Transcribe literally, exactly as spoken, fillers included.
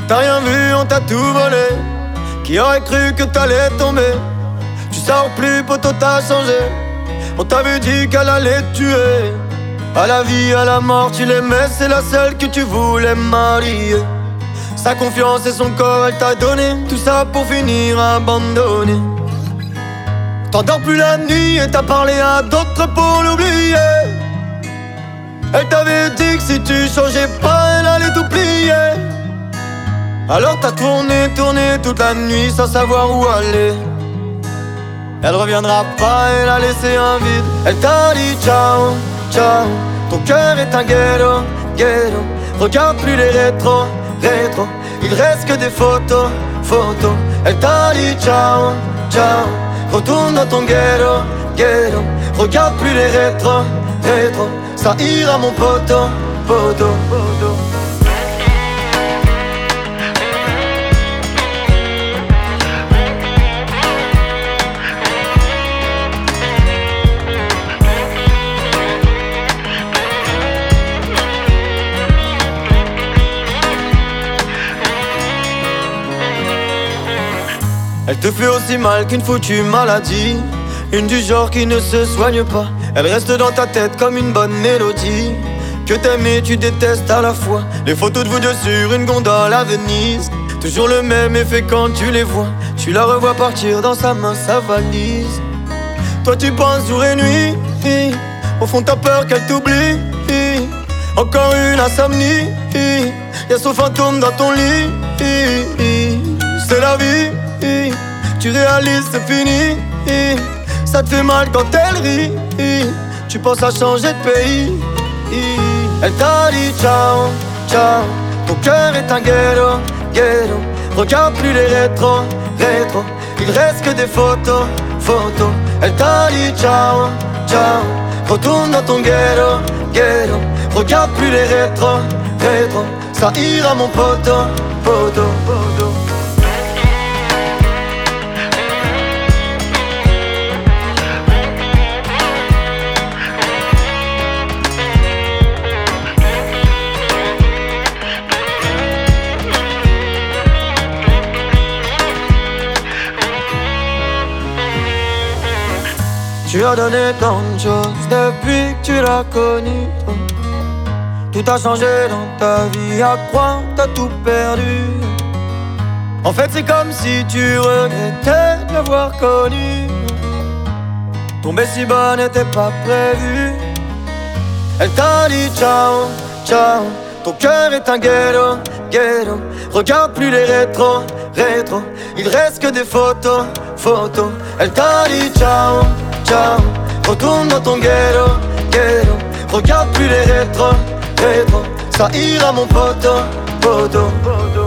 T'as rien vu, on t'a tout volé. Qui aurait cru que t'allais tomber? Tu sors plus, poto, t'as changé. On t'avait dit qu'elle allait te tuer. À la vie, à la mort, tu l'aimais, c'est la seule que tu voulais marier. Sa confiance et son corps, elle t'a donné. Tout ça pour finir abandonné. T'endors plus la nuit et t'as parlé à d'autres pour l'oublier. Elle t'avait dit que si tu changeais pas, elle allait tout plier. Alors t'as tourné, tourné toute la nuit sans savoir où aller. Elle reviendra pas, elle a laissé un vide. Elle t'a dit ciao, ciao. Ton cœur est un ghetto, ghetto. Regarde plus les rétros, rétros. Il reste que des photos, photos. Elle t'a dit ciao, ciao. Retourne dans ton ghetto, ghetto. Regarde plus les rétros, rétros. Ça ira mon poteau, poteau, poteau. Elle te fait aussi mal qu'une foutue maladie. Une du genre qui ne se soigne pas. Elle reste dans ta tête comme une bonne mélodie. Que t'aimes et tu détestes à la fois. Les photos de vous deux sur une gondole à Venise. Toujours le même effet quand tu les vois. Tu la revois partir dans sa main, sa valise. Toi tu penses jour et nuit. Au fond t'as peur qu'elle t'oublie. Encore une insomnie. Y'a son fantôme dans ton lit. C'est la vie. Tu réalises c'est fini. Ça te fait mal quand elle rit. Tu penses à changer de pays. Elle t'a dit ciao, ciao. Ton cœur est un ghetto, ghetto. Regarde plus les rétros, rétros. Il reste que des photos, photos. Elle t'a dit ciao, ciao. Retourne dans ton ghetto, ghetto. Regarde plus les rétros, rétros. Ça ira mon poteau, poteau, poteau. Tu as donné tant de choses depuis que tu l'as connue. Tout a changé dans ta vie, à croire t'as tout perdu. En fait c'est comme si tu regrettais de l'avoir connue. Tomber si bas n'était pas prévu. Elle t'a dit ciao, ciao. Ton cœur est un ghetto, ghetto. Regarde plus les rétros, rétros. Il reste que des photos, photos. Elle t'a dit ciao, ciao. Retourne dans ton ghetto, ghetto. Regarde plus les rétros, rétros. Ça ira mon poteau, poteau, poteau.